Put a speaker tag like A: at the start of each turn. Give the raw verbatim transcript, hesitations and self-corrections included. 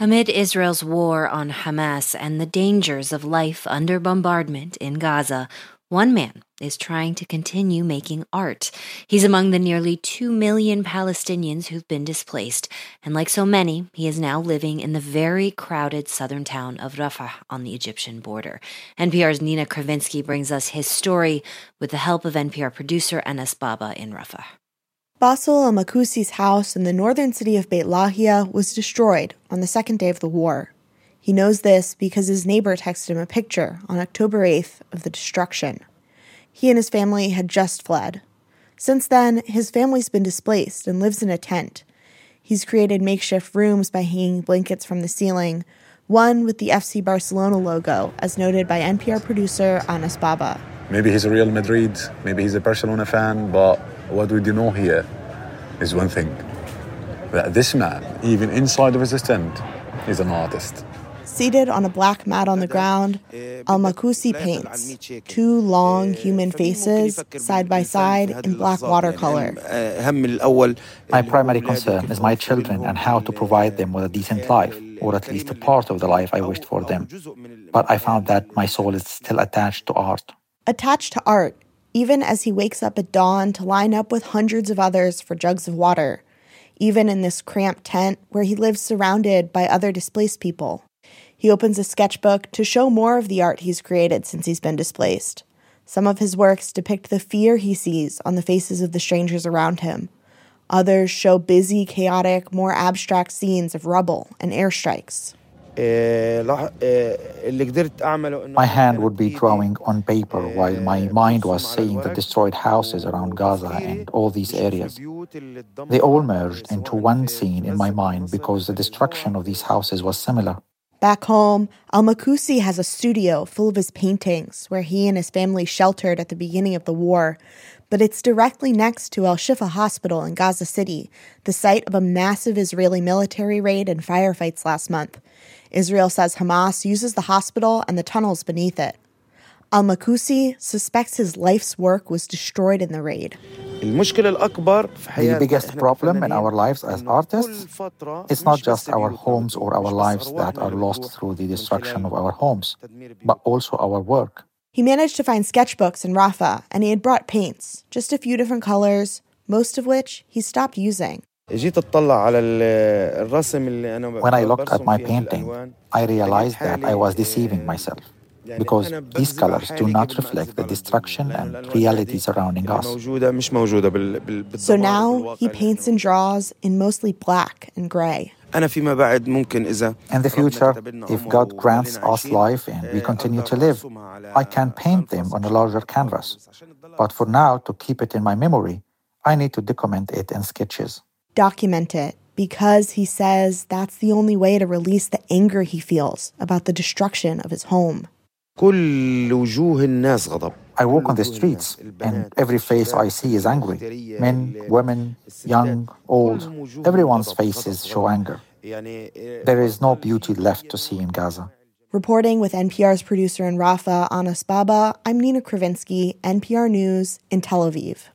A: Amid Israel's war on Hamas and the dangers of life under bombardment in Gaza, one man is trying to continue making art. He's among the nearly two million Palestinians who've been displaced, and like so many, he is now living in the very crowded southern town of Rafah on the Egyptian border. N P R's Nina Kravinsky brings us his story with the help of N P R producer Anas Baba in Rafah.
B: Bassel al-Makusi's house in the northern city of Beit Lahia was destroyed on the second day of the war. He knows this because his neighbor texted him a picture on October eighth of the destruction. He and his family had just fled. Since then, his family's been displaced and lives in a tent. He's created makeshift rooms by hanging blankets from the ceiling, one with the F C Barcelona logo, as noted by N P R producer Anas Baba.
C: Maybe he's a Real Madrid, maybe he's a Barcelona fan, but what we do know here is one thing, that this man, even inside of his tent, is an artist.
B: Seated on a black mat on the ground, al-Makusi paints two long human faces side by side in black watercolor.
D: My primary concern is my children and how to provide them with a decent life, or at least a part of the life I wished for them. But I found that my soul is still attached to art.
B: Attached to art, even as he wakes up at dawn to line up with hundreds of others for jugs of water, even in this cramped tent where he lives surrounded by other displaced people. He opens a sketchbook to show more of the art he's created since he's been displaced. Some of his works depict the fear he sees on the faces of the strangers around him. Others show busy, chaotic, more abstract scenes of rubble and airstrikes.
D: My hand would be drawing on paper while my mind was seeing the destroyed houses around Gaza and all these areas. They all merged into one scene in my mind because the destruction of these houses was similar.
B: Back home, al-Makusi has a studio full of his paintings where he and his family sheltered at the beginning of the war, but it's directly next to Al-Shifa Hospital in Gaza City, the site of a massive Israeli military raid and firefights last month. Israel says Hamas uses the hospital and the tunnels beneath it. Al-Makusi suspects his life's work was destroyed in the raid.
D: The biggest problem in our lives as artists is not just our homes or our lives that are lost through the destruction of our homes, but also our work.
B: He managed to find sketchbooks in Rafah, and he had brought paints, just a few different colors, most of which he stopped using.
D: When I looked at my painting, I realized that I was deceiving myself, because these colors do not reflect the destruction and reality surrounding us.
B: So now he paints and draws in mostly black and gray.
D: In the future, if God grants us life and we continue to live, I can paint them on a larger canvas. But for now, to keep it in my memory, I need to document it in sketches.
B: Document it, because he says that's the only way to release the anger he feels about the destruction of his home.
D: I walk on the streets, and every face I see is angry. Men, women, young, old, everyone's faces show anger. There is no beauty left to see in Gaza.
B: Reporting with N P R's producer in Rafah, Anas Baba, I'm Nina Kravinsky, N P R News in Tel Aviv.